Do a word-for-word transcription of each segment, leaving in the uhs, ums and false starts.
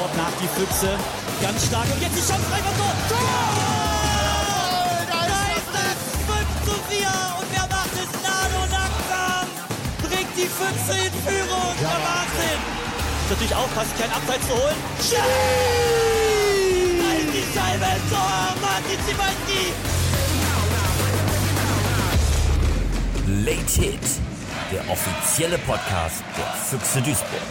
sofort nach die Füchse. Ganz stark. Und jetzt die Chance rein vom Tor. Tor! Da ist es fünf zu vier. Und wer macht es? Nano Nackam bringt die Füchse in Führung. Der Wahnsinn. Natürlich aufpassen, kein Abseits zu holen. Schieß! Nein, die Scheibe im Tor. Martin Szymanski. Late Hit, der offizielle Podcast der Füchse Duisburg.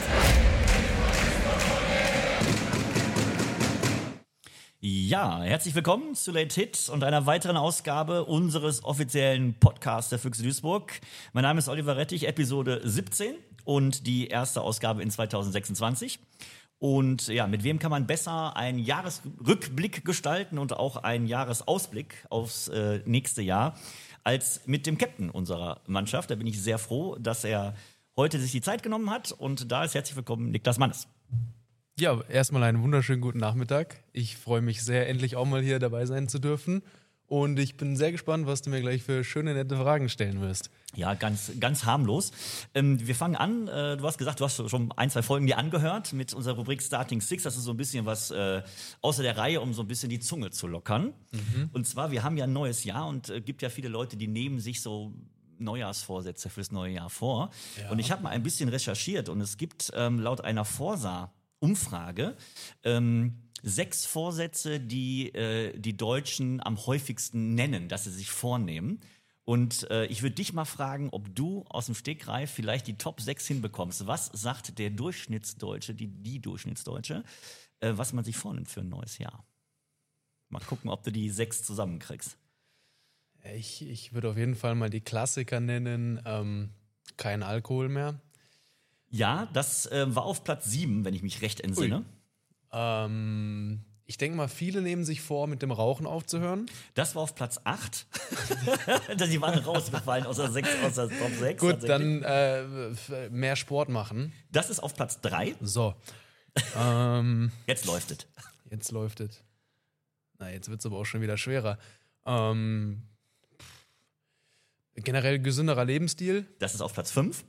Ja, herzlich willkommen zu Late Hit und einer weiteren Ausgabe unseres offiziellen Podcasts der Füchse Duisburg. Mein Name ist Oliver Rettich, Episode siebzehn und die erste Ausgabe in zweitausendsechsundzwanzig. Und ja, mit wem kann man besser einen Jahresrückblick gestalten und auch einen Jahresausblick aufs äh, nächste Jahr als mit dem Captain unserer Mannschaft. Da bin ich sehr froh, dass er heute sich die Zeit genommen hat. Und da ist herzlich willkommen Niklas Mannes. Ja, erstmal einen wunderschönen guten Nachmittag. Ich freue mich sehr, endlich auch mal hier dabei sein zu dürfen. Und ich bin sehr gespannt, was du mir gleich für schöne, nette Fragen stellen wirst. Ja, ganz, ganz harmlos. Ähm, wir fangen an. Äh, du hast gesagt, du hast schon ein, zwei Folgen dir angehört mit unserer Rubrik Starting Six. Das ist so ein bisschen was äh, außer der Reihe, um so ein bisschen die Zunge zu lockern. Mhm. Und zwar, wir haben ja ein neues Jahr und es äh, gibt ja viele Leute, die nehmen sich so Neujahrsvorsätze fürs neue Jahr vor. Ja. Und ich habe mal ein bisschen recherchiert und es gibt ähm, laut einer Forsa-Umfrage ähm, sechs Vorsätze, die äh, die Deutschen am häufigsten nennen, dass sie sich vornehmen. Und äh, ich würde dich mal fragen, ob du aus dem Stegreif vielleicht die Top sechs hinbekommst. Was sagt der Durchschnittsdeutsche, die, die Durchschnittsdeutsche, äh, was man sich vornimmt für ein neues Jahr? Mal gucken, ob du die sechs zusammenkriegst. Ich, ich würde auf jeden Fall mal die Klassiker nennen. Ähm, kein Alkohol mehr. Ja, das äh, war auf Platz sieben, wenn ich mich recht entsinne. Ui. Ähm, ich denke mal, viele nehmen sich vor, mit dem Rauchen aufzuhören. Das war auf Platz acht. Die waren rausgefallen aus der, sechs, aus der Top sechs. Gut, dann äh, mehr Sport machen. Das ist auf Platz drei. So. ähm, jetzt läuft es. Jetzt läuft es. Na, jetzt wird es aber auch schon wieder schwerer. Ähm, generell gesünderer Lebensstil. Das ist auf Platz fünf.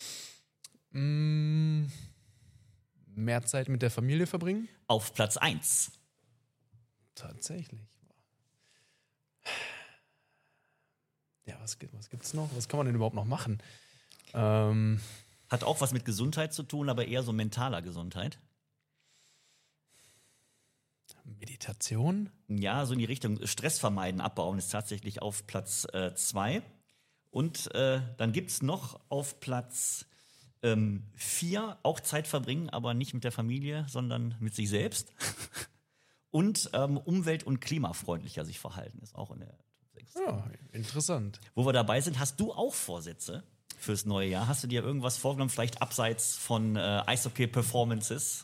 Mm, mehr Zeit mit der Familie verbringen. Auf Platz eins. Tatsächlich. Ja, was, was gibt's noch? Was kann man denn überhaupt noch machen? Ähm, Hat auch was mit Gesundheit zu tun, aber eher so mentaler Gesundheit. Meditation? Ja, so in die Richtung Stress vermeiden, abbauen ist tatsächlich auf Platz äh, zwei. Und äh, dann gibt's noch auf Platz ähm, vier auch Zeit verbringen, aber nicht mit der Familie, sondern mit sich selbst. Und ähm, umwelt- und klimafreundlicher sich verhalten, ist auch in der Top sechs. Ja, interessant. Wo wir dabei sind, hast du auch Vorsätze fürs neue Jahr? Hast du dir irgendwas vorgenommen, vielleicht abseits von äh, Eishockey-Performances?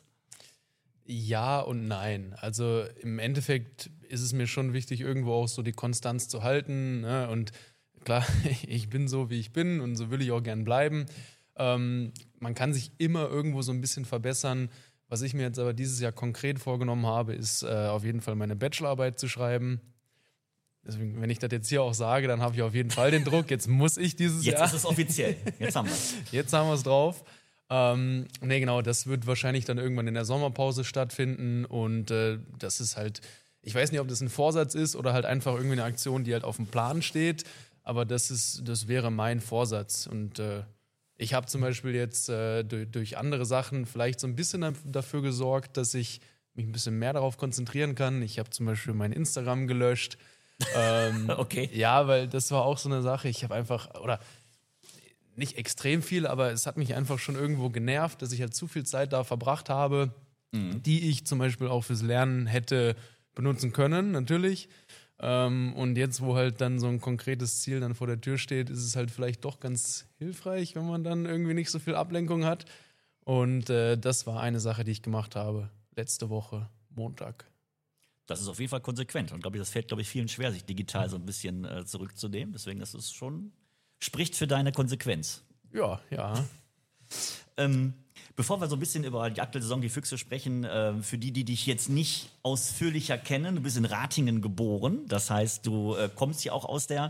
Ja und nein. Also im Endeffekt ist es mir schon wichtig, irgendwo auch so die Konstanz zu halten. Ne? Und klar, ich bin so, wie ich bin und so will ich auch gern bleiben. Ähm, man kann sich immer irgendwo so ein bisschen verbessern. Was ich mir jetzt aber dieses Jahr konkret vorgenommen habe, ist äh, auf jeden Fall meine Bachelorarbeit zu schreiben. Deswegen, wenn ich das jetzt hier auch sage, dann habe ich auf jeden Fall den Druck. Jetzt muss ich dieses jetzt Jahr... Jetzt ist es offiziell. Jetzt haben wir es. Jetzt haben wir es drauf. Ähm, nee, genau, das wird wahrscheinlich dann irgendwann in der Sommerpause stattfinden. Und äh, das ist halt... Ich weiß nicht, ob das ein Vorsatz ist oder halt einfach irgendwie eine Aktion, die halt auf dem Plan steht. Aber das ist, das wäre mein Vorsatz. Und... Äh, Ich habe zum Beispiel jetzt äh, durch, durch andere Sachen vielleicht so ein bisschen dafür gesorgt, dass ich mich ein bisschen mehr darauf konzentrieren kann. Ich habe zum Beispiel mein Instagram gelöscht. Ähm, okay. Ja, weil das war auch so eine Sache. Ich habe einfach, oder nicht extrem viel, aber es hat mich einfach schon irgendwo genervt, dass ich halt zu viel Zeit da verbracht habe, mhm. die ich zum Beispiel auch fürs Lernen hätte benutzen können, natürlich. Ähm, und jetzt, wo halt dann so ein konkretes Ziel dann vor der Tür steht, ist es halt vielleicht doch ganz hilfreich, wenn man dann irgendwie nicht so viel Ablenkung hat. Und äh, das war eine Sache, die ich gemacht habe, letzte Woche, Montag. Das ist auf jeden Fall konsequent. Und glaube ich, das fällt, glaube ich, vielen schwer, sich digital so ein bisschen äh, zurückzunehmen. Deswegen, das ist schon, spricht für deine Konsequenz. Ja, ja. ähm, Bevor wir so ein bisschen über die aktuelle Saison, die Füchse sprechen, äh, für die, die dich jetzt nicht ausführlicher kennen, du bist in Ratingen geboren. Das heißt, du äh, kommst ja auch aus der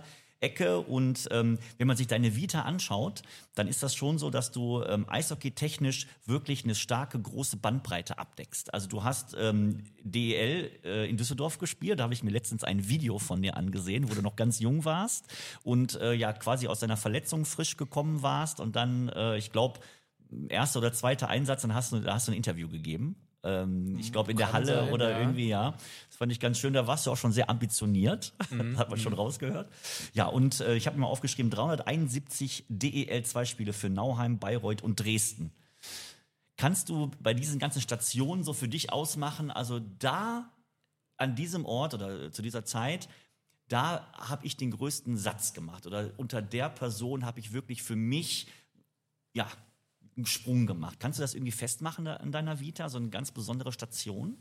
Ecke und ähm, wenn man sich deine Vita anschaut, dann ist das schon so, dass du ähm, eishockey-technisch wirklich eine starke, große Bandbreite abdeckst. Also du hast ähm, D E L äh, in Düsseldorf gespielt, da habe ich mir letztens ein Video von dir angesehen, wo du noch ganz jung warst und äh, ja quasi aus deiner Verletzung frisch gekommen warst und dann, äh, ich glaube, erster oder zweiter Einsatz, dann hast du, da hast du ein Interview gegeben. Ähm, ich glaube in der Kann Halle sein, oder ja. irgendwie, ja. Das fand ich ganz schön, da warst du auch schon sehr ambitioniert. Mhm. Hat man schon rausgehört. Ja, und äh, ich habe mir mal aufgeschrieben, dreihunderteinundsiebzig D E L zwei Spiele für Nauheim, Bayreuth und Dresden. Kannst du bei diesen ganzen Stationen so für dich ausmachen, also da an diesem Ort oder zu dieser Zeit, da habe ich den größten Satz gemacht oder unter der Person habe ich wirklich für mich, ja, einen Sprung gemacht. Kannst du das irgendwie festmachen an deiner Vita, so eine ganz besondere Station?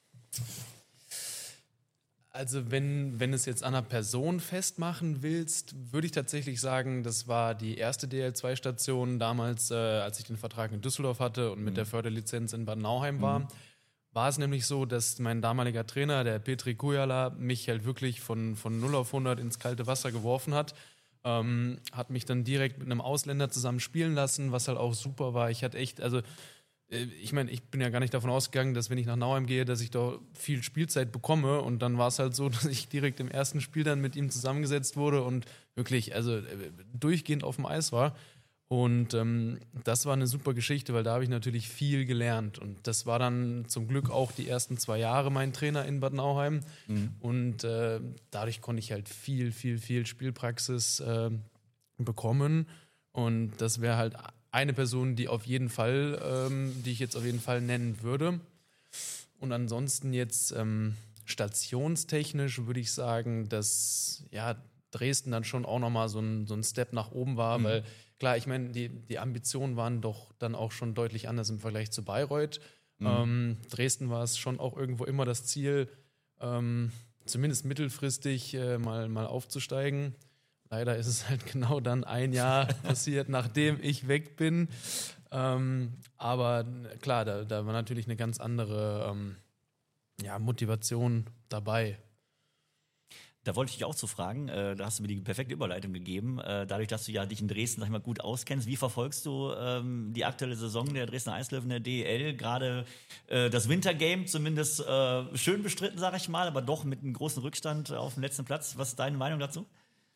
Also wenn, wenn es jetzt an einer Person festmachen willst, würde ich tatsächlich sagen, das war die erste D L zwei Station damals, äh, als ich den Vertrag in Düsseldorf hatte und mit Mhm. der Förderlizenz in Bad Nauheim war. Mhm. War es nämlich so, dass mein damaliger Trainer, der Petri Kujala, mich halt wirklich von, von null auf hundert ins kalte Wasser geworfen hat. Ähm, hat mich dann direkt mit einem Ausländer zusammen spielen lassen, was halt auch super war. Ich hatte echt, also äh, ich meine, ich bin ja gar nicht davon ausgegangen, dass wenn ich nach Nauheim gehe, dass ich da viel Spielzeit bekomme. Und dann war es halt so, dass ich direkt im ersten Spiel dann mit ihm zusammengesetzt wurde und wirklich, also äh, durchgehend auf dem Eis war. Und ähm, das war eine super Geschichte, weil da habe ich natürlich viel gelernt. Und das war dann zum Glück auch die ersten zwei Jahre mein Trainer in Bad Nauheim. Mhm. Und äh, dadurch konnte ich halt viel, viel, viel Spielpraxis äh, bekommen. Und das wäre halt eine Person, die auf jeden Fall, ähm, die ich jetzt auf jeden Fall nennen würde. Und ansonsten jetzt ähm, stationstechnisch würde ich sagen, dass ja Dresden dann schon auch nochmal so ein, so ein Step nach oben war, mhm. weil klar, ich meine, die, die Ambitionen waren doch dann auch schon deutlich anders im Vergleich zu Bayreuth. Mhm. Ähm, Dresden war es schon auch irgendwo immer das Ziel, ähm, zumindest mittelfristig äh, mal, mal aufzusteigen. Leider ist es halt genau dann ein Jahr passiert, nachdem ich weg bin. Ähm, aber klar, da, da war natürlich eine ganz andere ähm, ja, Motivation dabei. Da wollte ich dich auch zu fragen, äh, da hast du mir die perfekte Überleitung gegeben. Äh, dadurch, dass du ja dich in Dresden, sag ich mal, gut auskennst, wie verfolgst du ähm, die aktuelle Saison der Dresdner Eislöwen der D E L? Gerade äh, das Wintergame zumindest äh, schön bestritten, sag ich mal, aber doch mit einem großen Rückstand auf dem letzten Platz. Was ist deine Meinung dazu?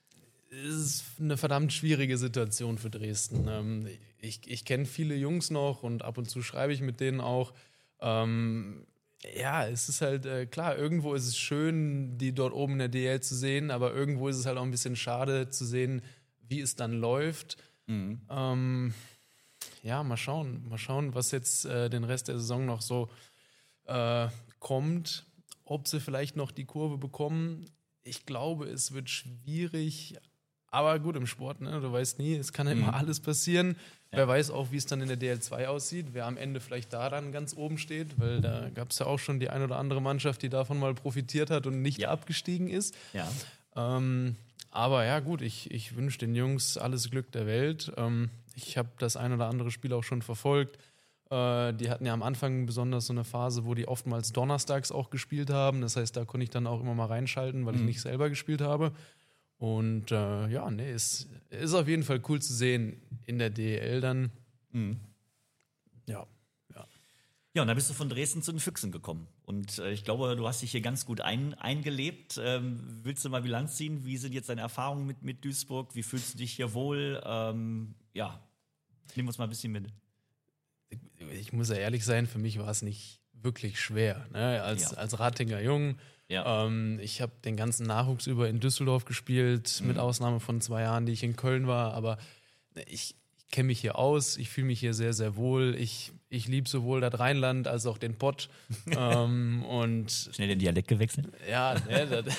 Es ist eine verdammt schwierige Situation für Dresden. Ähm, ich ich kenne viele Jungs noch und ab und zu schreibe ich mit denen auch. Ähm, Ja, es ist halt äh, klar, irgendwo ist es schön, die dort oben in der D L zu sehen, aber irgendwo ist es halt auch ein bisschen schade zu sehen, wie es dann läuft. Mhm. Ähm, ja, mal schauen, mal schauen, was jetzt äh, den Rest der Saison noch so äh, kommt, ob sie vielleicht noch die Kurve bekommen. Ich glaube, es wird schwierig, aber gut im Sport, ne? Du weißt nie, es kann ja immer mhm. alles passieren. Ja. Wer weiß auch, wie es dann in der D L zwei aussieht, wer am Ende vielleicht da dann ganz oben steht, weil da gab es ja auch schon die ein oder andere Mannschaft, die davon mal profitiert hat und nicht ja. abgestiegen ist. Ja. Ähm, aber ja gut, ich, ich wünsche den Jungs alles Glück der Welt. Ähm, ich habe das ein oder andere Spiel auch schon verfolgt. Äh, die hatten ja am Anfang besonders so eine Phase, wo die oftmals donnerstags auch gespielt haben. Das heißt, da konnte ich dann auch immer mal reinschalten, weil mhm. ich nicht selber gespielt habe. Und äh, ja, nee, es ist auf jeden Fall cool zu sehen in der D E L dann. Mhm. Ja, ja. Ja, und dann bist du von Dresden zu den Füchsen gekommen. Und äh, ich glaube, du hast dich hier ganz gut ein, eingelebt. Ähm, willst du mal Bilanz ziehen? Wie sind jetzt deine Erfahrungen mit, mit Duisburg? Wie fühlst du dich hier wohl? Ähm, ja, nimm uns mal ein bisschen mit. Ich muss ja ehrlich sein, für mich war es nicht wirklich schwer. Ne? Als, ja. als Ratinger Jung. Ja. Ähm, ich habe den ganzen Nachwuchs über in Düsseldorf gespielt, mhm. mit Ausnahme von zwei Jahren, die ich in Köln war. Aber ich, ich kenne mich hier aus, ich fühle mich hier sehr, sehr wohl. Ich, ich liebe sowohl das Rheinland als auch den Pott. ähm, und Schnell den Dialekt gewechselt? Ja, ne, das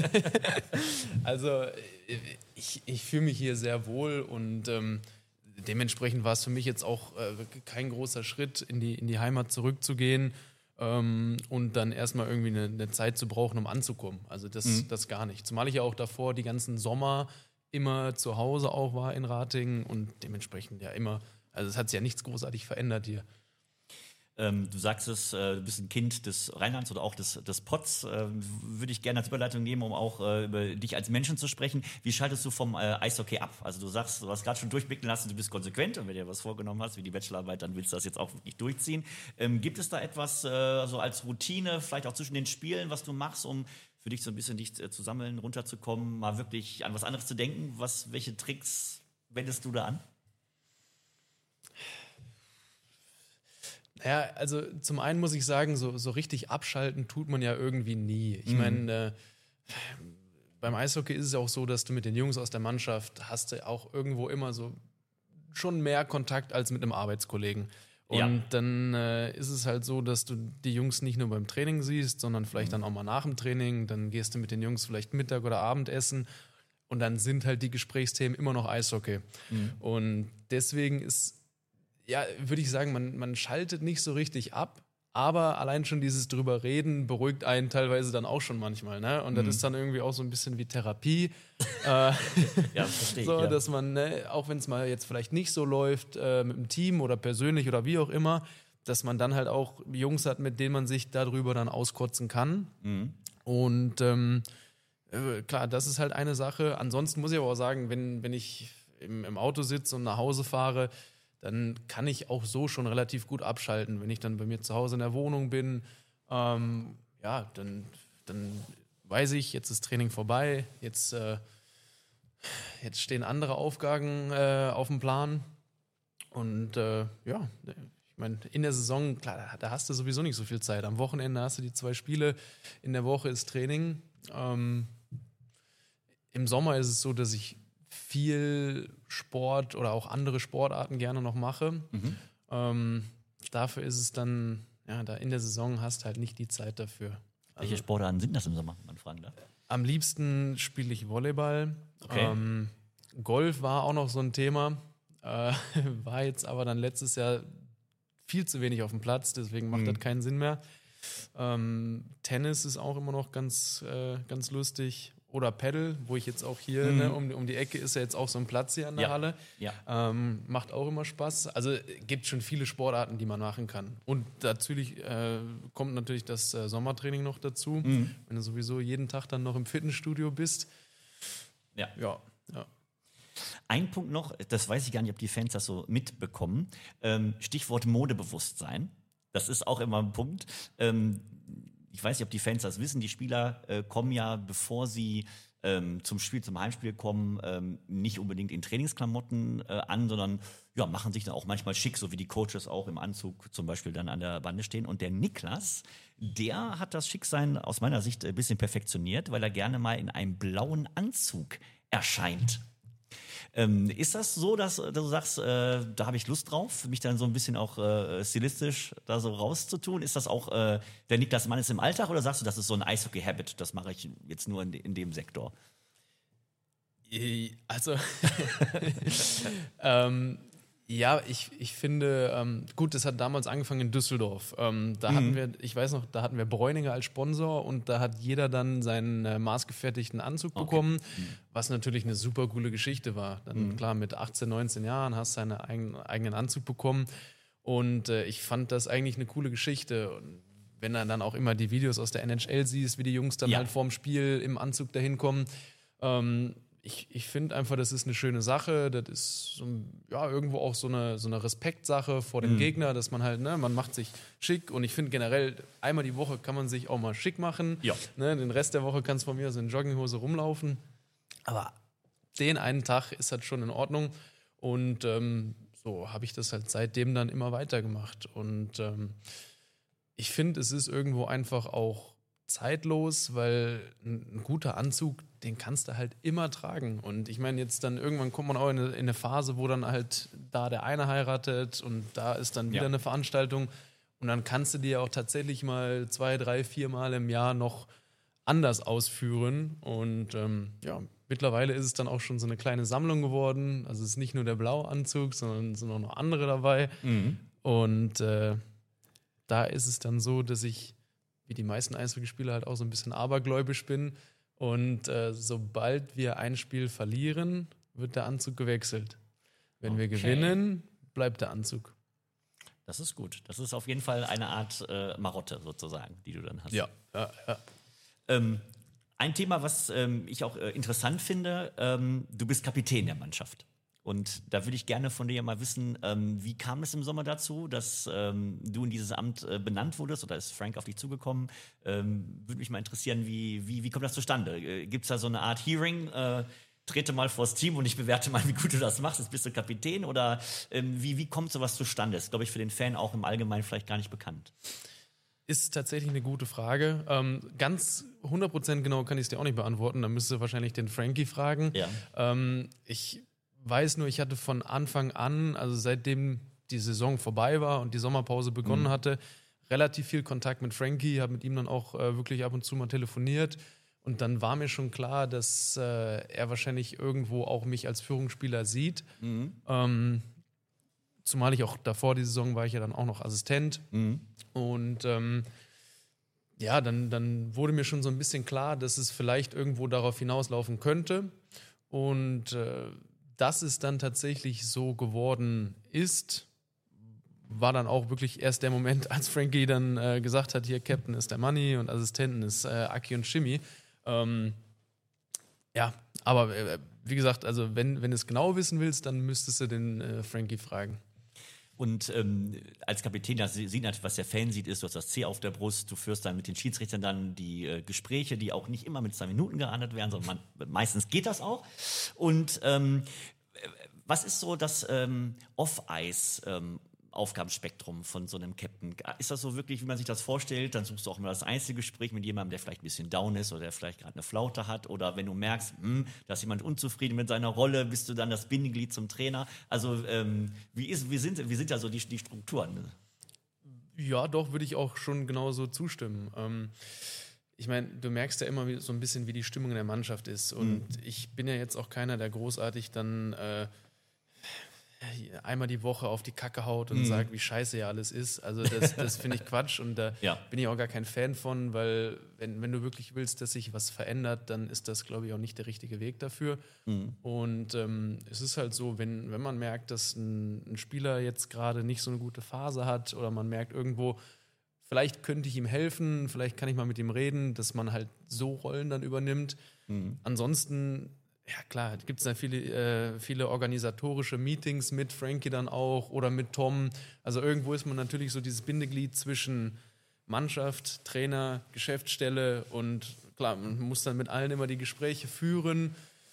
also ich, ich fühle mich hier sehr wohl und ähm, dementsprechend war es für mich jetzt auch äh, kein großer Schritt, in die, in die Heimat zurückzugehen. Ähm, und dann erstmal irgendwie eine, eine Zeit zu brauchen, um anzukommen. Also das, mhm. das gar nicht. Zumal ich ja auch davor die ganzen Sommer immer zu Hause auch war in Ratingen und dementsprechend ja immer, also es hat sich ja nichts großartig verändert hier. Ähm, du sagst es, äh, du bist ein Kind des Rheinlands oder auch des, des Pots. Äh, würde ich gerne als Überleitung nehmen, um auch äh, über dich als Menschen zu sprechen. Wie schaltest du vom äh, Eishockey ab? Also du sagst, du hast gerade schon durchblicken lassen, du bist konsequent und wenn du dir was vorgenommen hast, wie die Bachelorarbeit, dann willst du das jetzt auch wirklich durchziehen. Ähm, gibt es da etwas äh, so als Routine, vielleicht auch zwischen den Spielen, was du machst, um für dich so ein bisschen dich äh, zu sammeln, runterzukommen, mal wirklich an was anderes zu denken? Was, welche Tricks wendest du da an? Ja, also zum einen muss ich sagen, so, so richtig abschalten tut man ja irgendwie nie. Ich Mhm. meine, äh, beim Eishockey ist es auch so, dass du mit den Jungs aus der Mannschaft hast du auch irgendwo immer so schon mehr Kontakt als mit einem Arbeitskollegen. Und Ja. dann äh, ist es halt so, dass du die Jungs nicht nur beim Training siehst, sondern vielleicht dann auch mal nach dem Training. Dann gehst du mit den Jungs vielleicht Mittag oder Abendessen. Und dann sind halt die Gesprächsthemen immer noch Eishockey. Mhm. Und deswegen ist, ja, würde ich sagen, man, man schaltet nicht so richtig ab, aber allein schon dieses drüber reden beruhigt einen teilweise dann auch schon manchmal, ne? Und das ist dann irgendwie auch so ein bisschen wie Therapie. äh, Ja, verstehe ich. so, ja. dass man, ne, auch wenn es mal jetzt vielleicht nicht so läuft, äh, mit dem Team oder persönlich oder wie auch immer, dass man dann halt auch Jungs hat, mit denen man sich darüber dann auskotzen kann. Mhm. Und ähm, äh, klar, das ist halt eine Sache. Ansonsten muss ich aber auch sagen, wenn, wenn ich im, im Auto sitze und nach Hause fahre, dann kann ich auch so schon relativ gut abschalten. Wenn ich dann bei mir zu Hause in der Wohnung bin, ähm, ja, dann, dann weiß ich, jetzt ist Training vorbei, jetzt, äh, jetzt stehen andere Aufgaben äh, auf dem Plan. Und äh, ja, ich meine, in der Saison, klar, da, da hast du sowieso nicht so viel Zeit. Am Wochenende hast du die zwei Spiele, in der Woche ist Training. Ähm, Im Sommer ist es so, dass ich viel Sport oder auch andere Sportarten gerne noch mache. Mhm. Ähm, dafür ist es dann, ja, da in der Saison hast halt nicht die Zeit dafür. Welche Sportarten sind das im Sommer, wenn man fragen darf? Am liebsten spiele ich Volleyball. Okay. Ähm, Golf war auch noch so ein Thema. Äh, war jetzt aber dann letztes Jahr viel zu wenig auf dem Platz, deswegen macht Mhm. das keinen Sinn mehr. Ähm, Tennis ist auch immer noch ganz, äh, ganz lustig. Oder Paddle, wo ich jetzt auch hier, Mhm. ne, um, um die Ecke ist ja jetzt auch so ein Platz hier an der Ja. Halle. Ja. Ähm, macht auch immer Spaß. Also äh, gibt schon viele Sportarten, die man machen kann. Und natürlich äh, kommt natürlich das äh, Sommertraining noch dazu. Mhm. Wenn du sowieso jeden Tag dann noch im Fitnessstudio bist. Ja. Ja, ja. Ein Punkt noch, das weiß ich gar nicht, ob die Fans das so mitbekommen. Ähm, Stichwort Modebewusstsein. Das ist auch immer ein Punkt. Ähm, ich weiß nicht, ob die Fans das wissen. Die Spieler äh, kommen ja, bevor sie ähm, zum Spiel, zum Heimspiel kommen, ähm, nicht unbedingt in Trainingsklamotten äh, an, sondern ja, machen sich dann auch manchmal schick, so wie die Coaches auch im Anzug zum Beispiel dann an der Bande stehen. Und der Niklas, der hat das Schicksein aus meiner Sicht ein bisschen perfektioniert, weil er gerne mal in einem blauen Anzug erscheint. Ähm, ist das so, dass, dass du sagst, äh, da habe ich Lust drauf, mich dann so ein bisschen auch äh, stilistisch da so rauszutun? Ist das auch äh, der Niklas Mannes im Alltag oder sagst du, das ist so ein Eishockey-Habit, das mache ich jetzt nur in, in dem Sektor? Also, ähm, ja, ich, ich finde, ähm, gut, das hat damals angefangen in Düsseldorf. Ähm, da hatten wir, ich weiß noch, da hatten wir Bräuninger als Sponsor und da hat jeder dann seinen äh, maßgefertigten Anzug Okay. bekommen, was natürlich eine super coole Geschichte war. Dann klar, mit achtzehn, neunzehn Jahren hast du deinen eigenen, eigenen Anzug bekommen und äh, ich fand das eigentlich eine coole Geschichte. Und wenn du dann auch immer die Videos aus der N H L siehst, wie die Jungs dann Ja. halt vorm Spiel im Anzug dahin kommen, ähm, ich, ich finde einfach, das ist eine schöne Sache. Das ist so, ein- ja irgendwo auch so eine, so eine Respektsache vor dem Gegner, dass man halt, ne, man macht sich schick und ich finde generell, einmal die Woche kann man sich auch mal schick machen. Ja. Ne, den Rest der Woche kannst du von mir aus in Jogginghose rumlaufen. Aber den einen Tag ist halt schon in Ordnung. Und ähm, so habe ich das halt seitdem dann immer weitergemacht. Und ähm, ich finde, es ist irgendwo einfach auch zeitlos, weil ein, ein guter Anzug, den kannst du halt immer tragen. Und ich meine, jetzt dann irgendwann kommt man auch in eine, in eine Phase, wo dann halt da der eine heiratet und da ist dann wieder Ja. eine Veranstaltung. Und dann kannst du dir auch tatsächlich mal zwei, drei, vier Mal im Jahr noch anders ausführen. Und ähm, ja, mittlerweile ist es dann auch schon so eine kleine Sammlung geworden. Also es ist nicht nur der blaue Anzug, sondern es sind auch noch andere dabei. Und äh, da ist es dann so, dass ich, wie die meisten Eishockeyspieler, halt auch so ein bisschen abergläubisch bin. Und äh, sobald wir ein Spiel verlieren, wird der Anzug gewechselt. Wenn wir Okay. gewinnen, bleibt der Anzug. Das ist gut. Das ist auf jeden Fall eine Art äh, Marotte sozusagen, die du dann hast. Ja, ja, ja. Ähm, ein Thema, was ähm, ich auch äh, interessant finde, ähm, du bist Kapitän der Mannschaft. Und da würde ich gerne von dir mal wissen, ähm, wie kam es im Sommer dazu, dass ähm, du in dieses Amt äh, benannt wurdest oder ist Frank auf dich zugekommen? Ähm, würde mich mal interessieren, wie, wie, wie kommt das zustande? Äh, Gibt es da so eine Art Hearing? Äh, trete mal vors Team und ich bewerte mal, wie gut du das machst. Jetzt bist du Kapitän oder ähm, wie, wie kommt sowas zustande? Ist, glaube ich, für den Fan auch im Allgemeinen vielleicht gar nicht bekannt. Ist tatsächlich eine gute Frage. Ähm, ganz hundert Prozent genau kann ich es dir auch nicht beantworten. Da müsstest du wahrscheinlich den Frankie fragen. Ja. Ähm, ich weiß nur, ich hatte von Anfang an, also seitdem die Saison vorbei war und die Sommerpause begonnen Mhm. hatte, relativ viel Kontakt mit Frankie, habe mit ihm dann auch äh, wirklich ab und zu mal telefoniert. Und dann war mir schon klar, dass äh, er wahrscheinlich irgendwo auch mich als Führungsspieler sieht. Mhm. Ähm, zumal ich auch davor die Saison war ich ja dann auch noch Assistent. Mhm. Und ähm, ja, dann, dann wurde mir schon so ein bisschen klar, dass es vielleicht irgendwo darauf hinauslaufen könnte. Und äh, dass es dann tatsächlich so geworden ist, war dann auch wirklich erst der Moment, als Frankie dann äh, gesagt hat, hier Captain ist der Manni und Assistenten ist äh, Aki und Shimi. Ähm, ja, aber äh, wie gesagt, also wenn, wenn du es genau wissen willst, dann müsstest du den äh, Frankie fragen. Und ähm, als Kapitän, das sieht natürlich, was der Fan sieht, ist, du hast das C auf der Brust, du führst dann mit den Schiedsrichtern dann die äh, Gespräche, die auch nicht immer mit zwei Minuten geahndet werden, sondern man, meistens geht das auch. Und ähm, was ist so das ähm, Off-Ice ähm, Aufgabenspektrum von so einem Captain? Ist das so wirklich, wie man sich das vorstellt? Dann suchst du auch mal das Einzelgespräch mit jemandem, der vielleicht ein bisschen down ist oder der vielleicht gerade eine Flaute hat. Oder wenn du merkst, hm, da ist jemand unzufrieden mit seiner Rolle, bist du dann das Bindeglied zum Trainer. Also ähm, wie, ist, wie, sind, wie sind da so die, die Strukturen? Ja, doch, würde ich auch schon genauso zustimmen. Ähm, ich meine, du merkst ja immer wie- so ein bisschen, wie die Stimmung in der Mannschaft ist. Und ich bin ja jetzt auch keiner, der großartig dann äh, einmal die Woche auf die Kacke haut und sagt, wie scheiße ja alles ist. Also das, das finde ich Quatsch und da Ja. bin ich auch gar kein Fan von, weil wenn, wenn du wirklich willst, dass sich was verändert, dann ist das, glaube ich, auch nicht der richtige Weg dafür. Und ähm, es ist halt so, wenn, wenn man merkt, dass ein, ein Spieler jetzt gerade nicht so eine gute Phase hat oder man merkt irgendwo, vielleicht könnte ich ihm helfen, vielleicht kann ich mal mit ihm reden, dass man halt so Rollen dann übernimmt. Ansonsten, ja klar, gibt es dann viele, äh, viele organisatorische Meetings mit Frankie dann auch oder mit Tom. Also irgendwo ist man natürlich so dieses Bindeglied zwischen Mannschaft, Trainer, Geschäftsstelle und klar, man muss dann mit allen immer die Gespräche führen.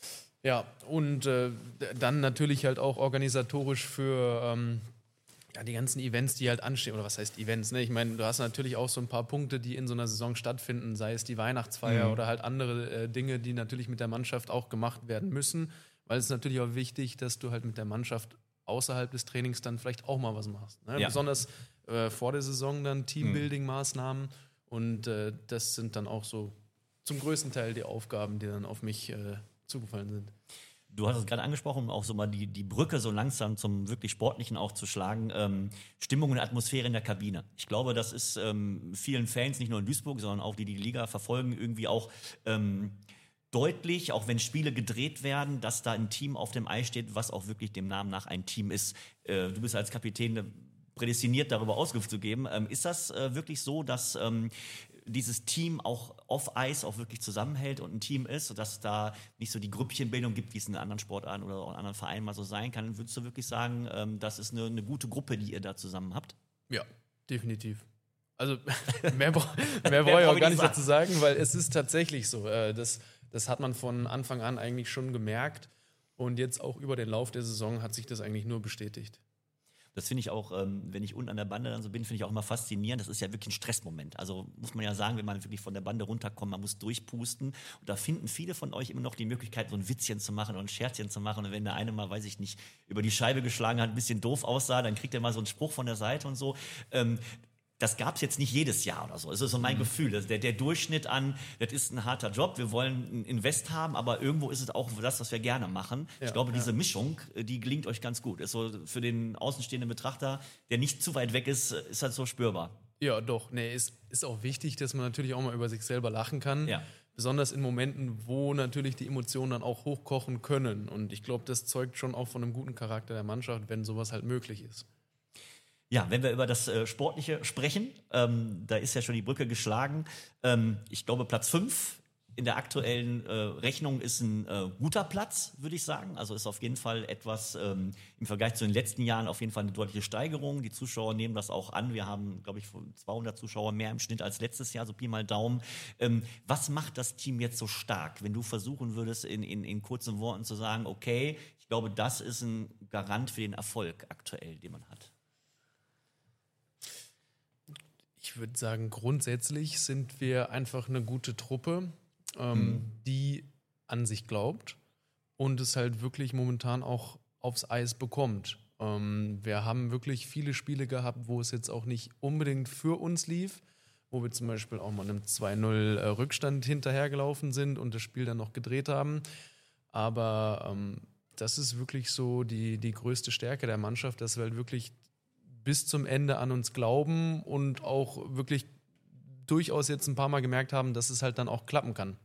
Ja, und äh, dann natürlich halt auch organisatorisch für ähm, ja, die ganzen Events, die halt anstehen, oder was heißt Events, ne? Ich meine, du hast natürlich auch so ein paar Punkte, die in so einer Saison stattfinden, sei es die Weihnachtsfeier Mhm. oder halt andere äh, Dinge, die natürlich mit der Mannschaft auch gemacht werden müssen, weil es ist natürlich auch wichtig, dass du halt mit der Mannschaft außerhalb des Trainings dann vielleicht auch mal was machst. Ne? Ja. Besonders äh, vor der Saison dann Teambuilding-Maßnahmen und äh, das sind dann auch so zum größten Teil die Aufgaben, die dann auf mich äh, zugefallen sind. Du hast es gerade angesprochen, um auch so mal die, die Brücke so langsam zum wirklich Sportlichen auch zu schlagen. Ähm, Stimmung und Atmosphäre in der Kabine. Ich glaube, das ist ähm, vielen Fans, nicht nur in Duisburg, sondern auch die, die die Liga verfolgen, irgendwie auch ähm, deutlich, auch wenn Spiele gedreht werden, dass da ein Team auf dem Eis steht, was auch wirklich dem Namen nach ein Team ist. Äh, du bist als Kapitän äh, prädestiniert, darüber Auskunft zu geben. Ähm, ist das äh, wirklich so, dass ähm, dieses Team auch off-Ice auch wirklich zusammenhält und ein Team ist, sodass da nicht so die Grüppchenbildung gibt, wie es in anderen Sportarten oder auch in anderen Vereinen mal so sein kann? Würdest du wirklich sagen, ähm, das ist eine, eine gute Gruppe, die ihr da zusammen habt? Ja, definitiv. Also mehr, bra mehr brauche ich auch gar nicht dazu sagen, weil es ist tatsächlich so. Äh, das, das hat man von Anfang an eigentlich schon gemerkt und jetzt auch über den Lauf der Saison hat sich das eigentlich nur bestätigt. Das finde ich auch, ähm, wenn ich unten an der Bande dann so bin, finde ich auch immer faszinierend. Das ist ja wirklich ein Stressmoment. Also muss man ja sagen, wenn man wirklich von der Bande runterkommt, man muss durchpusten. Und da finden viele von euch immer noch die Möglichkeit, so ein Witzchen zu machen oder ein Scherzchen zu machen. Und wenn der eine mal, weiß ich nicht, über die Scheibe geschlagen hat, ein bisschen doof aussah, dann kriegt er mal so einen Spruch von der Seite und so. Ähm, Das gab es jetzt nicht jedes Jahr oder so. Das ist so mein Gefühl. Das, der, der Durchschnitt an, das ist ein harter Job, wir wollen ein Invest haben, aber irgendwo ist es auch das, was wir gerne machen. Ja, ich glaube, ja. diese Mischung, die gelingt euch ganz gut. Ist so für den außenstehenden Betrachter, der nicht zu weit weg ist, ist halt so spürbar. Ja, doch. Nee, ist, ist auch wichtig, dass man natürlich auch mal über sich selber lachen kann. Ja. Besonders in Momenten, wo natürlich die Emotionen dann auch hochkochen können. Und ich glaube, das zeugt schon auch von einem guten Charakter der Mannschaft, wenn sowas halt möglich ist. Ja, wenn wir über das äh, Sportliche sprechen, ähm, da ist ja schon die Brücke geschlagen. Ähm, ich glaube, Platz fünf in der aktuellen äh, Rechnung ist ein äh, guter Platz, würde ich sagen. Also ist auf jeden Fall etwas ähm, im Vergleich zu den letzten Jahren auf jeden Fall eine deutliche Steigerung. Die Zuschauer nehmen das auch an. Wir haben, glaube ich, zweihundert Zuschauer mehr im Schnitt als letztes Jahr, so Pi mal Daumen. Ähm, was macht das Team jetzt so stark, wenn du versuchen würdest, in, in, in kurzen Worten zu sagen, okay, ich glaube, das ist ein Garant für den Erfolg aktuell, den man hat? Ich würde sagen, grundsätzlich sind wir einfach eine gute Truppe, ähm, mhm. die an sich glaubt und es halt wirklich momentan auch aufs Eis bekommt. Ähm, wir haben wirklich viele Spiele gehabt, wo es jetzt auch nicht unbedingt für uns lief, wo wir zum Beispiel auch mal einem zwei null äh, Rückstand hinterhergelaufen sind und das Spiel dann noch gedreht haben. Aber ähm, das ist wirklich so die, die größte Stärke der Mannschaft, dass wir halt wirklich bis zum Ende an uns glauben und auch wirklich durchaus jetzt ein paar Mal gemerkt haben, dass es halt dann auch klappen kann.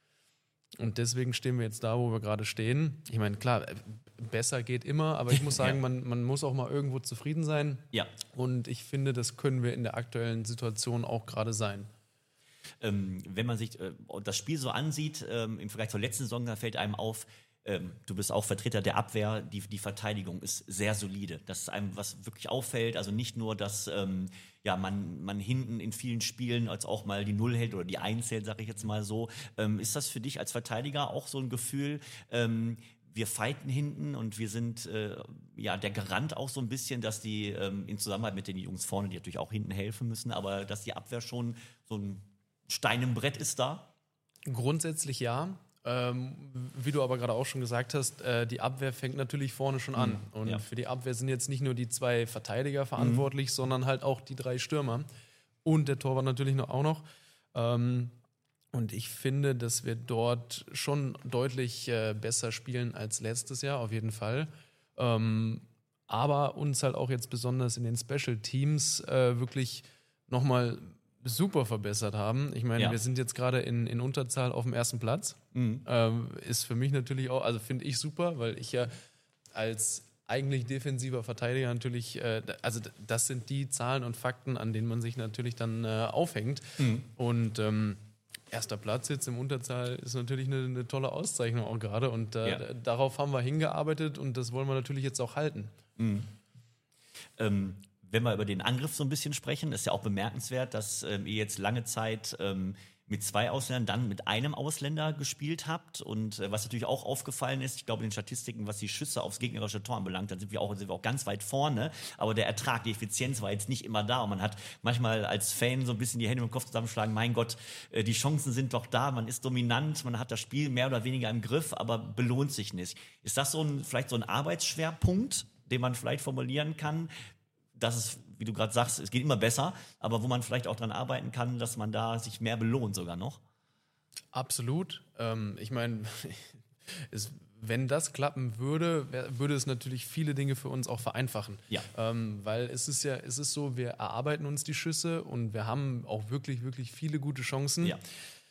Und deswegen stehen wir jetzt da, wo wir gerade stehen. Ich meine, klar, besser geht immer, aber ich muss sagen, ja. man, man muss auch mal irgendwo zufrieden sein. Ja. Und ich finde, das können wir in der aktuellen Situation auch gerade sein. Ähm, wenn man sich äh, das Spiel so ansieht, ähm, im Vergleich zur letzten Saison, da fällt einem auf, Ähm, du bist auch Vertreter der Abwehr, die, die Verteidigung ist sehr solide. Das ist einem, was wirklich auffällt. Also nicht nur, dass ähm, ja, man, man hinten in vielen Spielen als auch mal die Null hält oder die Eins hält, sage ich jetzt mal so. Ähm, ist das für dich als Verteidiger auch so ein Gefühl, ähm, wir fighten hinten und wir sind äh, ja der Garant auch so ein bisschen, dass die ähm, in Zusammenarbeit mit den Jungs vorne, die natürlich auch hinten helfen müssen, aber dass die Abwehr schon so ein Stein im Brett ist da? Grundsätzlich ja. Ähm, wie du aber gerade auch schon gesagt hast, äh, die Abwehr fängt natürlich vorne schon an. Mhm. Und ja. für die Abwehr sind jetzt nicht nur die zwei Verteidiger verantwortlich, mhm. sondern halt auch die drei Stürmer. Und der Torwart natürlich noch, auch noch. Ähm, und ich finde, dass wir dort schon deutlich äh, besser spielen als letztes Jahr, auf jeden Fall. Ähm, aber uns halt auch jetzt besonders in den Special Teams äh, wirklich nochmal super verbessert haben. Ich meine, ja. wir sind jetzt gerade in, in Unterzahl auf dem ersten Platz. Mhm. Ähm, ist für mich natürlich auch, also finde ich super, weil ich ja als eigentlich defensiver Verteidiger natürlich, äh, also das sind die Zahlen und Fakten, an denen man sich natürlich dann äh, aufhängt. Mhm. Und ähm, erster Platz jetzt im Unterzahl ist natürlich eine, eine tolle Auszeichnung auch gerade. Und äh, ja. darauf haben wir hingearbeitet und das wollen wir natürlich jetzt auch halten. Mhm. Ähm Wenn wir über den Angriff so ein bisschen sprechen, ist ja auch bemerkenswert, dass ähm, ihr jetzt lange Zeit ähm, mit zwei Ausländern, dann mit einem Ausländer gespielt habt. Und äh, was natürlich auch aufgefallen ist, ich glaube in den Statistiken, was die Schüsse aufs gegnerische Tor anbelangt, dann sind wir auch, sind wir auch ganz weit vorne. Aber der Ertrag, die Effizienz war jetzt nicht immer da. Und man hat manchmal als Fan so ein bisschen die Hände im Kopf zusammenschlagen, mein Gott, äh, die Chancen sind doch da, man ist dominant, man hat das Spiel mehr oder weniger im Griff, aber belohnt sich nicht. Ist das so ein, vielleicht so ein Arbeitsschwerpunkt, den man vielleicht formulieren kann? Das ist, wie du gerade sagst, es geht immer besser, aber wo man vielleicht auch dran arbeiten kann, dass man da sich mehr belohnt sogar noch. Absolut. Ähm, ich meine, wenn das klappen würde, würde es natürlich viele Dinge für uns auch vereinfachen. Ja. Ähm, weil es ist ja, es ist so, wir erarbeiten uns die Schüsse und wir haben auch wirklich, wirklich viele gute Chancen. Ja.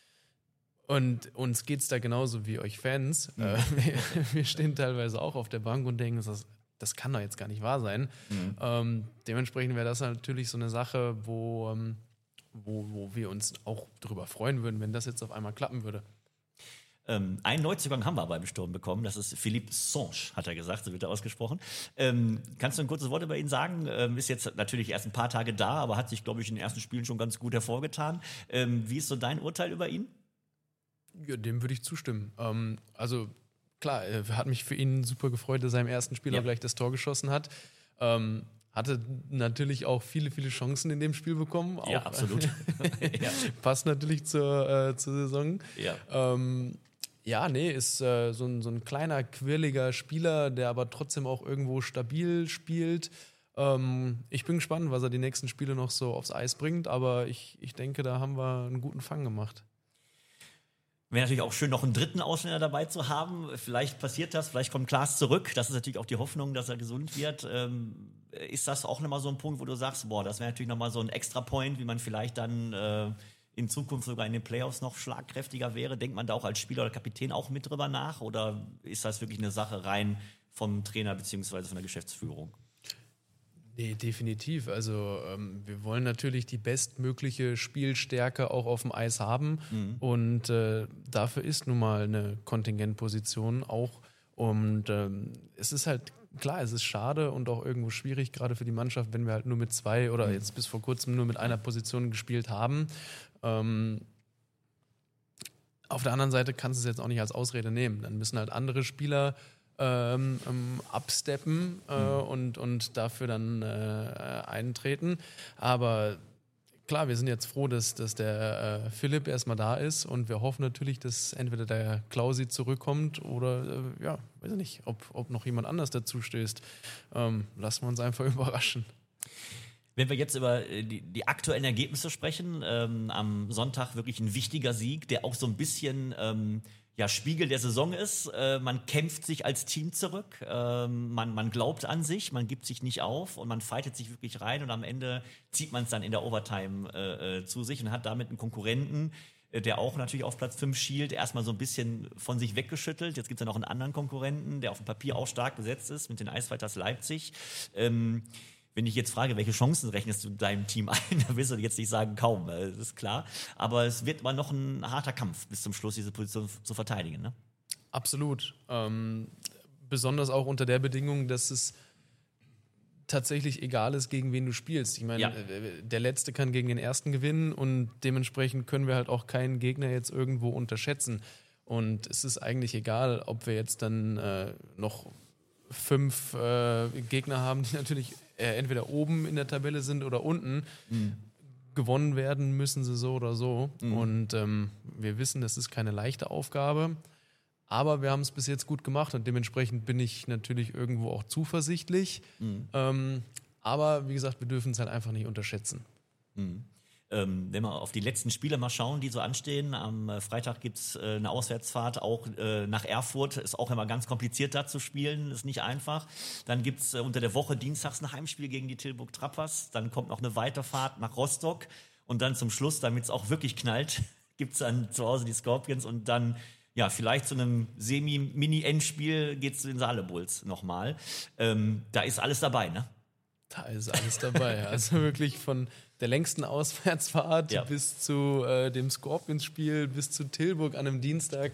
Und uns geht es da genauso wie euch Fans. Mhm. Äh, wir, wir stehen teilweise auch auf der Bank und denken, das das kann doch jetzt gar nicht wahr sein. Mhm. Ähm, dementsprechend wäre das natürlich so eine Sache, wo, ähm, wo, wo wir uns auch darüber freuen würden, wenn das jetzt auf einmal klappen würde. Ähm, einen Neuzugang haben wir aber im Sturm bekommen, das ist Philippe Songe, hat er gesagt, so wird er ausgesprochen. Ähm, kannst du ein kurzes Wort über ihn sagen? Ähm, ist jetzt natürlich erst ein paar Tage da, aber hat sich, glaube ich, in den ersten Spielen schon ganz gut hervorgetan. Ähm, wie ist so dein Urteil über ihn? Ja, dem würde ich zustimmen. Ähm, also klar, hat mich für ihn super gefreut, dass er im ersten Spiel ja. auch gleich das Tor geschossen hat. Ähm, hatte natürlich auch viele, viele Chancen in dem Spiel bekommen. Auch, ja, absolut. ja. Passt natürlich zur, äh, zur Saison. Ja, ähm, ja nee, ist äh, so, ein, so ein kleiner, quirliger Spieler, der aber trotzdem auch irgendwo stabil spielt. Ähm, ich bin gespannt, was er die nächsten Spiele noch so aufs Eis bringt, aber ich, ich denke, da haben wir einen guten Fang gemacht. Wäre natürlich auch schön, noch einen dritten Ausländer dabei zu haben. Vielleicht passiert das, vielleicht kommt Klaas zurück. Das ist natürlich auch die Hoffnung, dass er gesund wird. Ähm, ist das auch nochmal so ein Punkt, wo du sagst, boah, das wäre natürlich nochmal so ein Extra-Point, wie man vielleicht dann äh, in Zukunft sogar in den Playoffs noch schlagkräftiger wäre? Denkt man da auch als Spieler oder Kapitän auch mit drüber nach? Oder ist das wirklich eine Sache rein vom Trainer beziehungsweise von der Geschäftsführung? Nee, definitiv. Also ähm, wir wollen natürlich die bestmögliche Spielstärke auch auf dem Eis haben mhm. und äh, dafür ist nun mal eine Kontingentposition auch und ähm, es ist halt klar, es ist schade und auch irgendwo schwierig, gerade für die Mannschaft, wenn wir halt nur mit zwei oder mhm. jetzt bis vor kurzem nur mit einer Position gespielt haben. Ähm, auf der anderen Seite kannst du es jetzt auch nicht als Ausrede nehmen. Dann müssen halt andere Spieler Ähm, ähm, absteppen äh, mhm. und, und dafür dann äh, eintreten. Aber klar, wir sind jetzt froh, dass, dass der äh, Philipp erstmal da ist und wir hoffen natürlich, dass entweder der Klausi zurückkommt oder, äh, ja, weiß ich nicht, ob, ob noch jemand anders dazu stößt. Ähm, lassen wir uns einfach überraschen. Wenn wir jetzt über die, die aktuellen Ergebnisse sprechen, ähm, am Sonntag wirklich ein wichtiger Sieg, der auch so ein bisschen ähm, ja, Spiegel der Saison ist. Äh, man kämpft sich als Team zurück, ähm, man, man glaubt an sich, man gibt sich nicht auf und man fightet sich wirklich rein und am Ende zieht man es dann in der Overtime äh, äh, zu sich und hat damit einen Konkurrenten, äh, der auch natürlich auf Platz fünf schielt, erstmal so ein bisschen von sich weggeschüttelt. Jetzt gibt es ja noch einen anderen Konkurrenten, der auf dem Papier auch stark besetzt ist, mit den Ice Fighters Leipzig. Ähm, Wenn ich jetzt frage, welche Chancen rechnest du deinem Team ein, dann wirst du jetzt nicht sagen, kaum, das ist klar. Aber es wird immer noch ein harter Kampf, bis zum Schluss diese Position zu verteidigen, ne? Absolut. Ähm, besonders auch unter der Bedingung, dass es tatsächlich egal ist, gegen wen du spielst. Ich meine, ja. der Letzte kann gegen den Ersten gewinnen und dementsprechend können wir halt auch keinen Gegner jetzt irgendwo unterschätzen. Und es ist eigentlich egal, ob wir jetzt dann äh, noch fünf äh, Gegner haben, die natürlich äh, entweder oben in der Tabelle sind oder unten. Mhm. Gewonnen werden müssen sie so oder so. Mhm. Und ähm, wir wissen, das ist keine leichte Aufgabe. Aber wir haben es bis jetzt gut gemacht und dementsprechend bin ich natürlich irgendwo auch zuversichtlich. Mhm. Ähm, aber wie gesagt, wir dürfen es halt einfach nicht unterschätzen. Mhm. Ähm, wenn wir auf die letzten Spiele mal schauen, die so anstehen, am äh, Freitag gibt's äh, eine Auswärtsfahrt auch äh, nach Erfurt, ist auch immer ganz kompliziert da zu spielen, ist nicht einfach. Dann gibt's äh, unter der Woche dienstags ein Heimspiel gegen die Tilburg Trappers, dann kommt noch eine Weiterfahrt nach Rostock und dann zum Schluss, damit es auch wirklich knallt, gibt's dann zu Hause die Scorpions und dann ja, vielleicht zu einem Semi-Mini-Endspiel geht's zu den Saale Bulls nochmal. Ähm, da ist alles dabei, ne? Da ist alles dabei. Also wirklich von der längsten Auswärtsfahrt ja. bis zu äh, dem Scorpions-Spiel, bis zu Tilburg an einem Dienstag.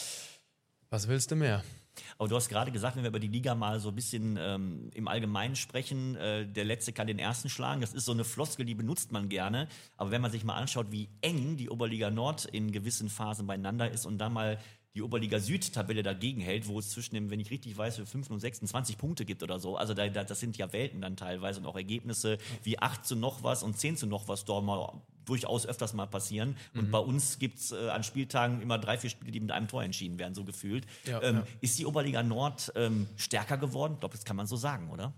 Was willst du mehr? Aber du hast gerade gesagt, wenn wir über die Liga mal so ein bisschen ähm, im Allgemeinen sprechen, äh, der Letzte kann den Ersten schlagen. Das ist so eine Floskel, die benutzt man gerne. Aber wenn man sich mal anschaut, wie eng die Oberliga Nord in gewissen Phasen beieinander ist und dann mal die Oberliga Süd-Tabelle dagegen hält, wo es zwischen dem, wenn ich richtig weiß, für fünf und sechsundzwanzig Punkte gibt oder so. Also da, da, das sind ja Welten dann teilweise und auch Ergebnisse wie acht zu noch was und zehn zu noch was dort mal durchaus öfters mal passieren. Und mhm. bei uns gibt's äh, an Spieltagen immer drei, vier Spiele, die mit einem Tor entschieden werden, so gefühlt. Ja, ähm, ja. Ist die Oberliga Nord ähm, stärker geworden? Ich glaube, das kann man so sagen, oder?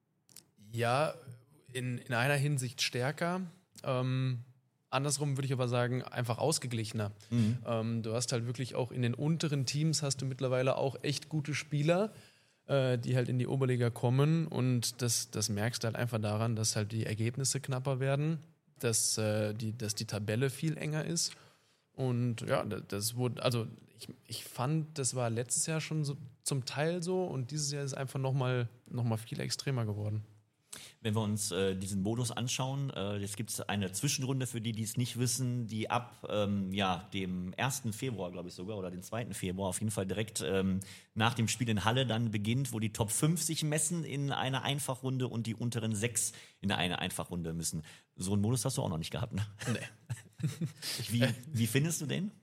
Ja, in, in einer Hinsicht stärker. Ähm Andersrum würde ich aber sagen, einfach ausgeglichener. Mhm. Ähm, du hast halt wirklich auch in den unteren Teams hast du mittlerweile auch echt gute Spieler, äh, die halt in die Oberliga kommen und das, das merkst du halt einfach daran, dass halt die Ergebnisse knapper werden, dass, äh, die, dass die Tabelle viel enger ist und ja, das wurde, also ich, ich fand, das war letztes Jahr schon so zum Teil so und dieses Jahr ist einfach nochmal noch mal viel extremer geworden. Wenn wir uns äh, diesen Modus anschauen, äh, jetzt gibt es eine Zwischenrunde für die, die es nicht wissen, die ab ähm, ja, dem ersten Februar, glaube ich sogar, oder dem zweiten Februar, auf jeden Fall direkt ähm, nach dem Spiel in Halle dann beginnt, wo die Top fünf sich messen in einer Einfachrunde und die unteren sechs in eine Einfachrunde müssen. So einen Modus hast du auch noch nicht gehabt, ne? Nee. wie, wie findest du den?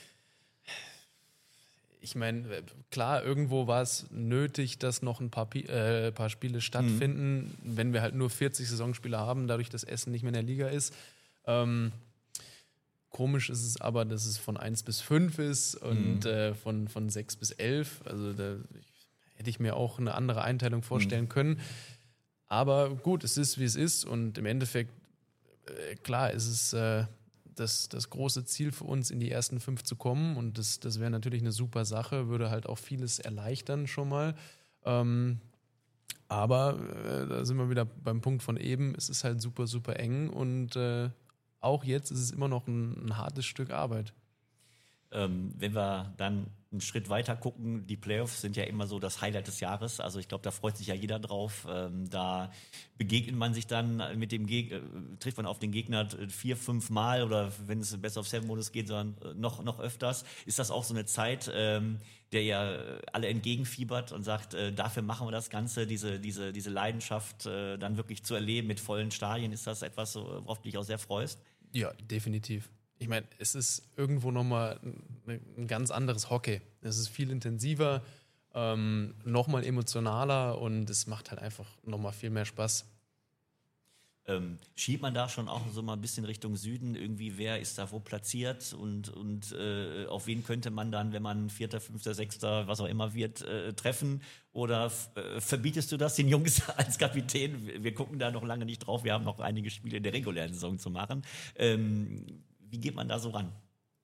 Ich meine, klar, irgendwo war es nötig, dass noch ein paar, äh, paar Spiele stattfinden, mhm. wenn wir halt nur vierzig Saisonspiele haben, dadurch, dass Essen nicht mehr in der Liga ist. Ähm, komisch ist es aber, dass es von eins bis fünf ist und mhm. äh, von, von sechs bis elf. Also da hätte ich mir auch eine andere Einteilung vorstellen mhm. können. Aber gut, es ist, wie es ist und im Endeffekt, äh, klar, ist es äh, Das, das große Ziel für uns, in die ersten fünf zu kommen und das, das wäre natürlich eine super Sache, würde halt auch vieles erleichtern schon mal. Ähm, aber äh, da sind wir wieder beim Punkt von eben, es ist halt super, super eng und äh, auch jetzt ist es immer noch ein, ein hartes Stück Arbeit. Ähm, wenn wir dann einen Schritt weiter gucken, die Playoffs sind ja immer so das Highlight des Jahres. Also ich glaube, da freut sich ja jeder drauf. Ähm, da begegnet man sich dann mit dem Gegner, äh, trifft man auf den Gegner vier, fünf Mal oder wenn es im Best-of-Seven-Modus geht, sondern noch, noch öfters. Ist das auch so eine Zeit, ähm, der ja alle entgegenfiebert und sagt, äh, dafür machen wir das Ganze, diese, diese, diese Leidenschaft äh, dann wirklich zu erleben mit vollen Stadien? Ist das etwas, worauf du dich auch sehr freust? Ja, definitiv. Ich meine, es ist irgendwo nochmal ein, ein ganz anderes Hockey. Es ist viel intensiver, ähm, nochmal emotionaler und es macht halt einfach nochmal viel mehr Spaß. Ähm, schiebt man da schon auch so mal ein bisschen Richtung Süden? Irgendwie, wer ist da wo platziert und, und äh, auf wen könnte man dann, wenn man Vierter, Fünfter, Sechster, was auch immer wird, äh, treffen? Oder äh, verbietest du das den Jungs als Kapitän? Wir gucken da noch lange nicht drauf. Wir haben noch einige Spiele in der regulären Saison zu machen. Ähm, wie geht man da so ran?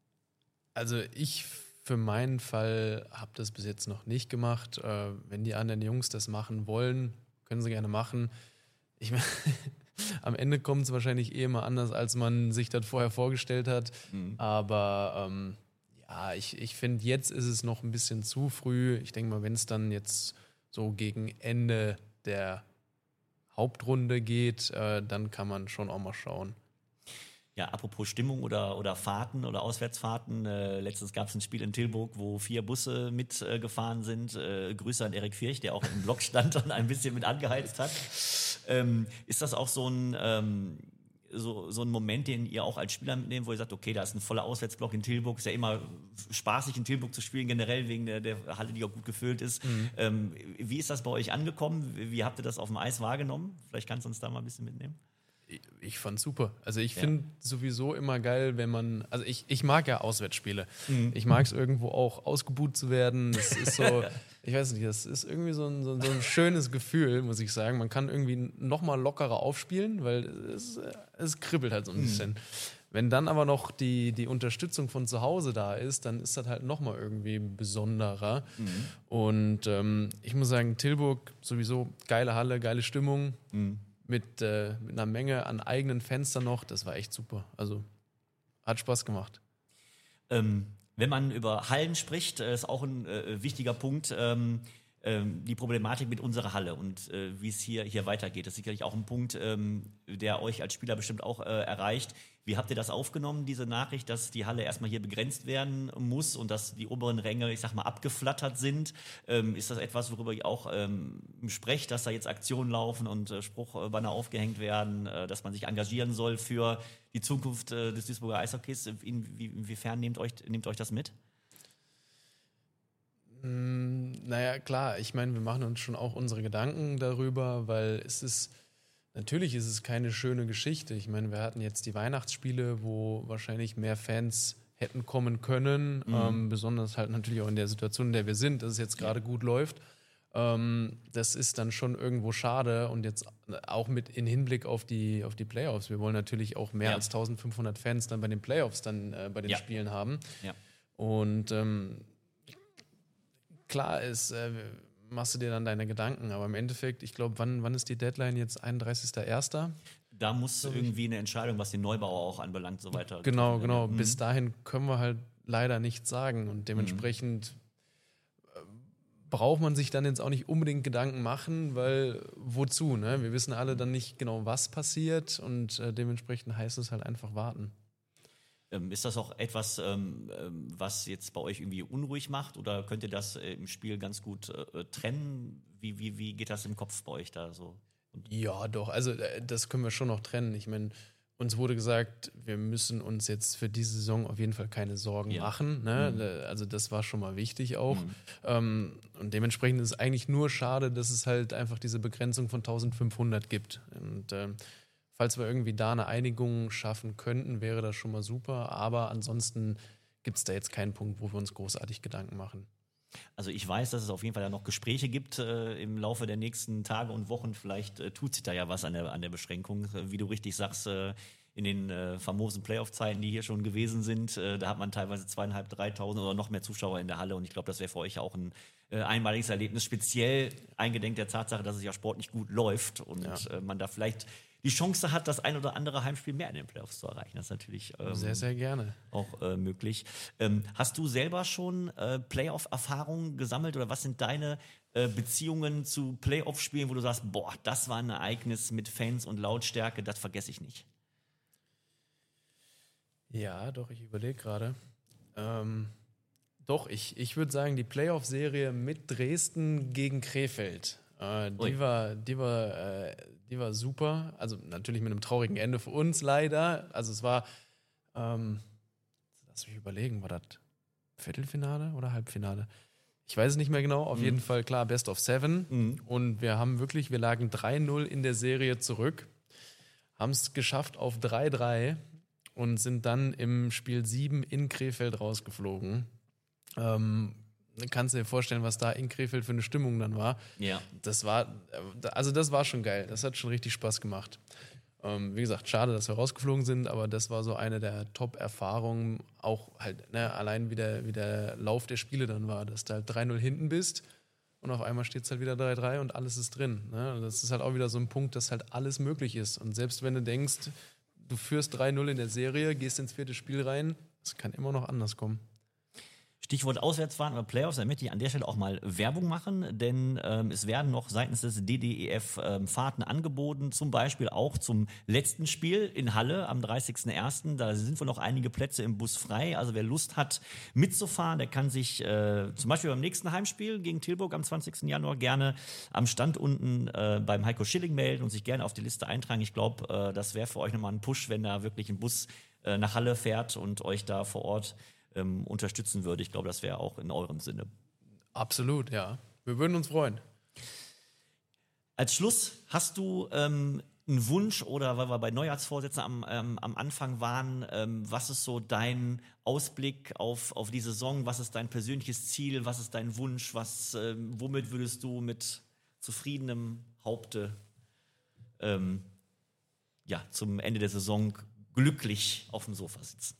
Also ich für meinen Fall habe das bis jetzt noch nicht gemacht. Äh, wenn die anderen Jungs das machen wollen, können sie gerne machen. Ich meine, am Ende kommt es wahrscheinlich eh immer anders, als man sich das vorher vorgestellt hat. Mhm. Aber ähm, ja, ich, ich finde, jetzt ist es noch ein bisschen zu früh. Ich denke mal, wenn es dann jetzt so gegen Ende der Hauptrunde geht, äh, dann kann man schon auch mal schauen. Ja, apropos Stimmung oder, oder Fahrten oder Auswärtsfahrten. Äh, letztens gab es ein Spiel in Tilburg, wo vier Busse mitgefahren äh, sind. Äh, Grüße an Erik Firch, der auch im Block stand und ein bisschen mit angeheizt hat. Ähm, ist das auch so ein, ähm, so, so ein Moment, den ihr auch als Spieler mitnehmt, wo ihr sagt, okay, da ist ein voller Auswärtsblock in Tilburg. Ist ja immer spaßig, in Tilburg zu spielen, generell wegen der, der Halle, die auch gut gefüllt ist. Mhm. Ähm, wie ist das bei euch angekommen? Wie habt ihr das auf dem Eis wahrgenommen? Vielleicht kannst du uns da mal ein bisschen mitnehmen. Ich fand's super. Also ich ja. finde sowieso immer geil, wenn man, also ich, ich mag ja Auswärtsspiele. Mhm. Ich mag es irgendwo auch, ausgebuht zu werden. Das ist so, ich weiß nicht, das ist irgendwie so ein, so ein, so ein schönes Gefühl, muss ich sagen. Man kann irgendwie nochmal lockerer aufspielen, weil es, es kribbelt halt so ein mhm. bisschen. Wenn dann aber noch die, die Unterstützung von zu Hause da ist, dann ist das halt nochmal irgendwie besonderer. Mhm. Und ähm, ich muss sagen, Tilburg sowieso geile Halle, geile Stimmung. Mhm. Mit, äh, mit einer Menge an eigenen Fenstern noch, das war echt super. Also hat Spaß gemacht. Ähm, wenn man über Hallen spricht, äh, ist auch ein äh, wichtiger Punkt, ähm, ähm, die Problematik mit unserer Halle und äh, wie es hier, hier weitergeht. Das ist sicherlich auch ein Punkt, ähm, der euch als Spieler bestimmt auch äh, erreicht. Wie habt ihr das aufgenommen, diese Nachricht, dass die Halle erstmal hier begrenzt werden muss und dass die oberen Ränge, ich sag mal, abgeflattert sind? Ähm, ist das etwas, worüber ihr auch ähm, sprecht, dass da jetzt Aktionen laufen und äh, Spruchbanner aufgehängt werden, äh, dass man sich engagieren soll für die Zukunft äh, des Duisburger Eishockeys? In, wie, inwiefern nehmt euch, nehmt euch das mit? Naja, klar, ich meine, wir machen uns schon auch unsere Gedanken darüber, weil es ist, natürlich ist es keine schöne Geschichte. Ich meine, wir hatten jetzt die Weihnachtsspiele, wo wahrscheinlich mehr Fans hätten kommen können, mhm. ähm, besonders halt natürlich auch in der Situation, in der wir sind, dass es jetzt gerade gut läuft. Ähm, das ist dann schon irgendwo schade und jetzt auch mit in Hinblick auf die, auf die Playoffs. Wir wollen natürlich auch mehr ja. als eintausendfünfhundert Fans dann bei den Playoffs dann äh, bei den ja. Spielen haben. Ja. Und ähm, klar ist, äh, machst du dir dann deine Gedanken, aber im Endeffekt, ich glaube, wann, wann ist die Deadline jetzt? einunddreißigster erster Da muss irgendwie eine Entscheidung, was den Neubau auch anbelangt, so weiter. Genau, genau. Mhm. Bis dahin können wir halt leider nichts sagen und dementsprechend mhm. braucht man sich dann jetzt auch nicht unbedingt Gedanken machen, weil wozu? Ne? Wir wissen alle dann nicht genau, was passiert und äh, dementsprechend heißt es halt einfach warten. Ist das auch etwas, was jetzt bei euch irgendwie unruhig macht oder könnt ihr das im Spiel ganz gut äh, trennen? Wie, wie, wie geht das im Kopf bei euch da so? Ja, doch. Also das können wir schon noch trennen. Ich meine, uns wurde gesagt, wir müssen uns jetzt für diese Saison auf jeden Fall keine Sorgen ja. machen. Ne? Mhm. Also das war schon mal wichtig auch. Mhm. Ähm, und dementsprechend ist es eigentlich nur schade, dass es halt einfach diese Begrenzung von eintausendfünfhundert gibt. Und ähm, falls wir irgendwie da eine Einigung schaffen könnten, wäre das schon mal super. Aber ansonsten gibt es da jetzt keinen Punkt, wo wir uns großartig Gedanken machen. Also ich weiß, dass es auf jeden Fall ja noch Gespräche gibt äh, im Laufe der nächsten Tage und Wochen. Vielleicht äh, tut sich da ja was an der, an der Beschränkung. Wie du richtig sagst, äh, in den äh, famosen Playoff-Zeiten, die hier schon gewesen sind, äh, da hat man teilweise zweieinhalb, dreitausend oder noch mehr Zuschauer in der Halle. Und ich glaube, das wäre für euch auch ein äh, einmaliges Erlebnis, speziell eingedenk der Tatsache, dass es ja sportlich gut läuft und ja. äh, man da vielleicht die Chance hat, das ein oder andere Heimspiel mehr in den Playoffs zu erreichen. Das ist natürlich ähm, Sehr, sehr gerne. auch äh, möglich. Ähm, hast du selber schon äh, Playoff-Erfahrungen gesammelt oder was sind deine äh, Beziehungen zu Playoff-Spielen, wo du sagst, boah, das war ein Ereignis mit Fans und Lautstärke, das vergesse ich nicht? Ja, doch, ich überlege gerade. Ähm, doch, ich, ich würde sagen, die Playoff-Serie mit Dresden gegen Krefeld, äh, die, war, die, war, äh, die war super. Also natürlich mit einem traurigen Ende für uns leider. Also es war, ähm, lass mich überlegen, war das Viertelfinale oder Halbfinale? Ich weiß es nicht mehr genau. Auf mhm. jeden Fall, klar, Best of Seven. Mhm. Und wir haben wirklich, wir lagen drei null in der Serie zurück, haben es geschafft auf drei drei. Und sind dann im Spiel sieben in Krefeld rausgeflogen. Ähm, kannst du dir vorstellen, was da in Krefeld für eine Stimmung dann war? Ja. Das war, also das war schon geil. Das hat schon richtig Spaß gemacht. Ähm, wie gesagt, schade, dass wir rausgeflogen sind, aber das war so eine der Top-Erfahrungen. Auch halt, ne, allein wie der, wie der Lauf der Spiele dann war, dass du halt drei null hinten bist und auf einmal steht es halt wieder drei drei und alles ist drin. Ne? Und das ist halt auch wieder so ein Punkt, dass halt alles möglich ist. Und selbst wenn du denkst, du führst drei null in der Serie, gehst ins vierte Spiel rein. Es kann immer noch anders kommen. Stichwort Auswärtsfahrten oder Playoffs, da möchte ich an der Stelle auch mal Werbung machen, denn ähm, es werden noch seitens des D D E F ähm, Fahrten angeboten, zum Beispiel auch zum letzten Spiel in Halle am dreißigsten ersten Da sind wohl noch einige Plätze im Bus frei, also wer Lust hat mitzufahren, der kann sich äh, zum Beispiel beim nächsten Heimspiel gegen Tilburg am zwanzigsten Januar gerne am Stand unten äh, beim Heiko Schilling melden und sich gerne auf die Liste eintragen. Ich glaube, äh, das wäre für euch nochmal ein Push, wenn da wirklich ein Bus äh, nach Halle fährt und euch da vor Ort Ähm, unterstützen würde. Ich glaube, das wäre auch in eurem Sinne. Absolut, ja. Wir würden uns freuen. Als Schluss, hast du ähm, einen Wunsch oder weil wir bei Neujahrsvorsätzen am, ähm, am Anfang waren, ähm, was ist so dein Ausblick auf, auf die Saison? Was ist dein persönliches Ziel? Was ist dein Wunsch? Was, ähm, womit würdest du mit zufriedenem Haupte ähm, ja, zum Ende der Saison glücklich auf dem Sofa sitzen?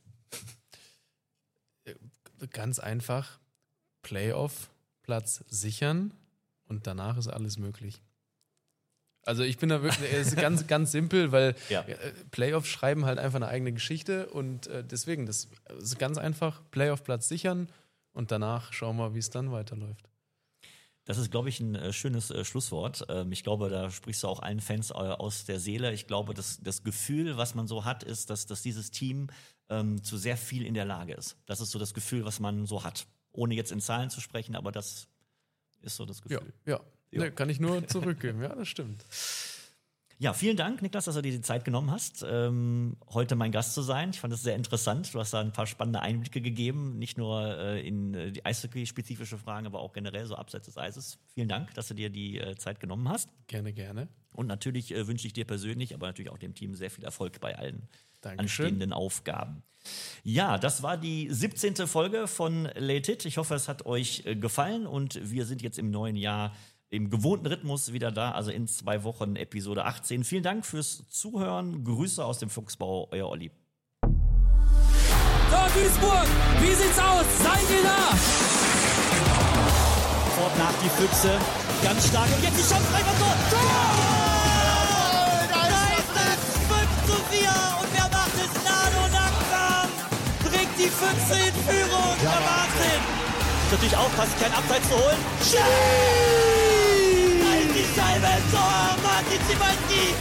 Ganz einfach, Playoff-Platz sichern und danach ist alles möglich. Also ich bin da wirklich, es ist ganz, ganz simpel, weil ja. Playoffs schreiben halt einfach eine eigene Geschichte und deswegen, das ist ganz einfach, Playoff-Platz sichern und danach schauen wir, wie es dann weiterläuft. Das ist, glaube ich, ein äh, schönes äh, Schlusswort. Ähm, ich glaube, da sprichst du auch allen Fans äh, aus der Seele. Ich glaube, das, das Gefühl, was man so hat, ist, dass, dass dieses Team ähm, zu sehr viel in der Lage ist. Das ist so das Gefühl, was man so hat. Ohne jetzt in Zahlen zu sprechen, aber das ist so das Gefühl. Ja, ja. ja. Nee, kann ich nur zurückgeben. Ja, das stimmt. Ja, vielen Dank, Niklas, dass du dir die Zeit genommen hast, ähm, heute mein Gast zu sein. Ich fand es sehr interessant. Du hast da ein paar spannende Einblicke gegeben, nicht nur äh, in äh, die Eishockey-spezifische Fragen, aber auch generell so abseits des Eises. Vielen Dank, dass du dir die äh, Zeit genommen hast. Gerne, gerne. Und natürlich äh, wünsche ich dir persönlich, aber natürlich auch dem Team sehr viel Erfolg bei allen Dankeschön. Anstehenden Aufgaben. Ja, das war die siebzehnte Folge von Late Hit. Ich hoffe, es hat euch äh, gefallen und wir sind jetzt im neuen Jahr im gewohnten Rhythmus wieder da, also in zwei Wochen Episode achtzehn. Vielen Dank fürs Zuhören. Grüße aus dem Fuchsbau, euer Olli. So, Duisburg, wie sieht's aus? Seid ihr da? Fort nach die Füchse, ganz stark. Und jetzt die Chance, rein und Tor! Tor! Da ist es fünf zu vier und wer macht es? Nano Nackam bringt die Füchse in Führung. Ja, der Wahnsinn! Natürlich aufpassen, kein Abseits zu holen. Schieß! Die Scheibe im Tor, Martin Szymanski!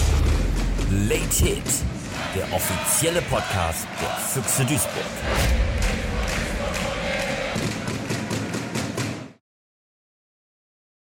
Late Hit, der offizielle Podcast der Füchse Duisburg.